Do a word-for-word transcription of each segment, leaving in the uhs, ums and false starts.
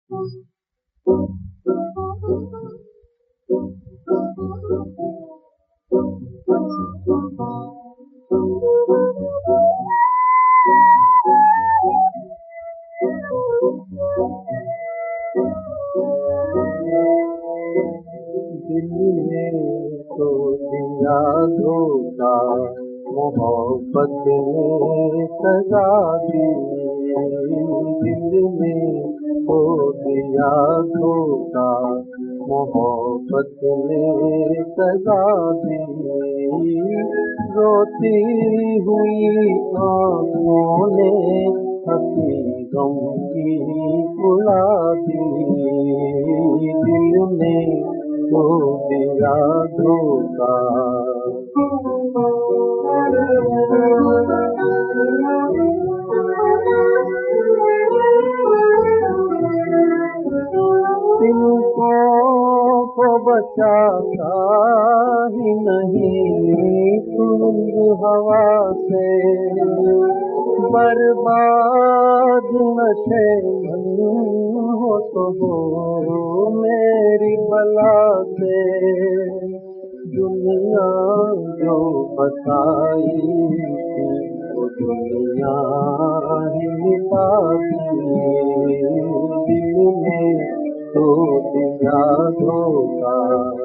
दिल ने तो दिया धोखा, मोहब्बत ने सजा दी। दिल ने तो दिया धोखा, मोहब्बत ने सजा दी। रोती हुई आँखों ने हंसी गम की उड़ा दी। दिल ने तो दिया धोखा। तुमको को बचाता ही नहीं तुम हवा से, बर्बाद नशे हो तो हो मेरी भला से। दुनिया जो बसाई थी वो दुनिया ही मिटा दी। दिल ने तो दिया धोखा।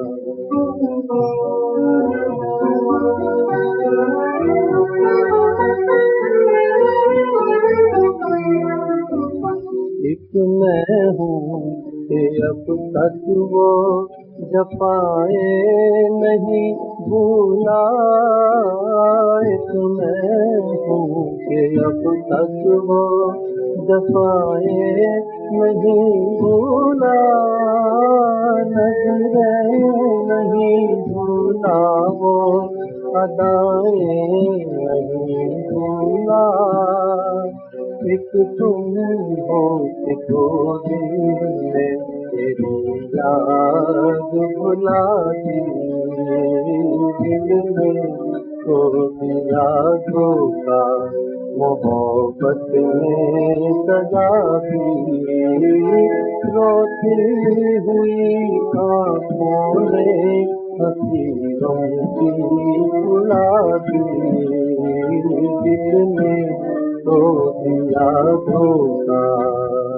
एक मैं हूँ कि अब तक वो जफाए नहीं भूला। एक मैं हूँ कि अब तक वो जफाए नहीं भूला। नजरें नहीं भूला वो अदाएं नहीं भूला। एक तुम हो कि दो दिन में तेरी याद भुला दी। दिल ने तो दिया धोखा, मोहब्बत ने सजा दी। रोती हुई आँखों ने हंसी गम की उड़ा दी। दिल ने तो दिया धोखा।